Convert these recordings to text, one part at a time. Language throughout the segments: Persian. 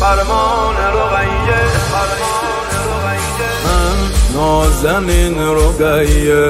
فرمان رقیه. من نازنین رقیه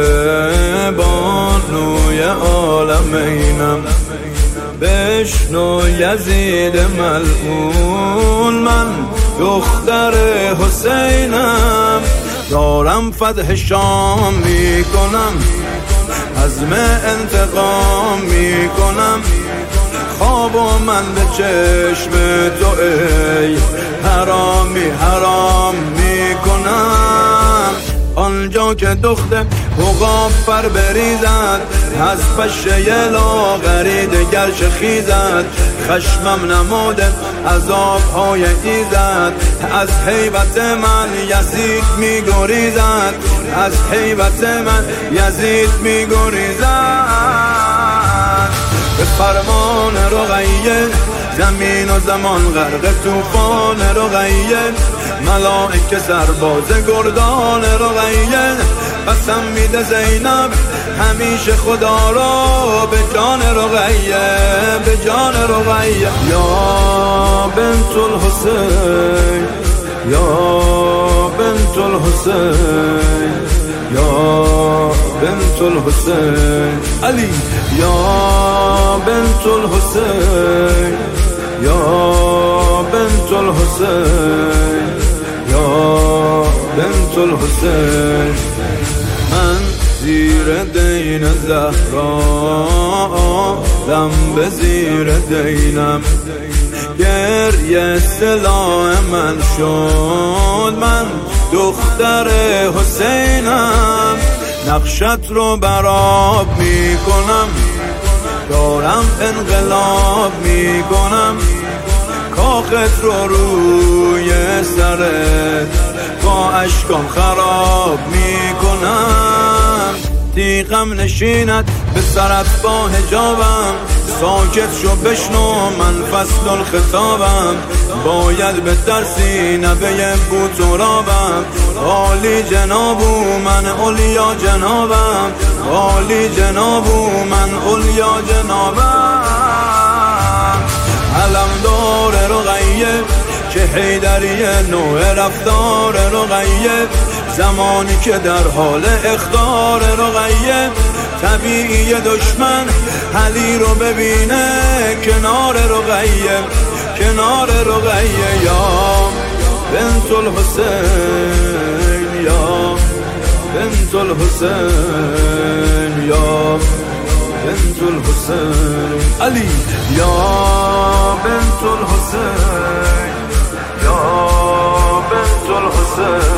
بانوی عالمینم، بشنو یزید ملعون من دختر حسینم. دارم فتح شام میکنم، عزم انتقام میکنم، خواب و من به چشم تو ای حرامی حرام میکنم. آنجا که دختر عقاب پر بریزد، از پشه لاغری دگر خیزد. خشمم نموده عذابهای ایزد، از هیبت من یزید میگریزد، از هیبت من یزید میگریزد. به فرمان رقیه زمین و زمان غرق طوفان رقیه، ملائکه سرباز گردان رقیه. قسم میده زینب همیشه خدا را به جان رقیه، به جان رقیه. یا بنت الحسین، یا بنت الحسین، یا بنت الحسین علی، یا بنت الحسین، یا بنت الحسین، یا بنت الحسین. من زیر دین زهرا دم به زیر دینم، گریه سلاح من شد، من دختر حسینم. نقشت رو براب میکنم، دارم انقلاب میکنم، کاخت رو روی سرت با اشکام خراب میکنم. تیغم نشیند به سرت با حجابم، ساکت شو بشنو من فصل الخطابم. باید به ترسی نبه بوترابم، عالی جنابو من اولیا جنابم، عالی جنابو من اولیا جنابم. علمدار رقیه که حیدریه، نوع رفتار رقیه، زمانی که در حال اخطار رقیه. طبیعی دشمن علی رو ببینه کنار رقیه، کنار رقیه. یا بنت الحسین، یا بنت الحسین، یا بنت الحسین علی، یا بنت الحسین، یا بنت الحسین.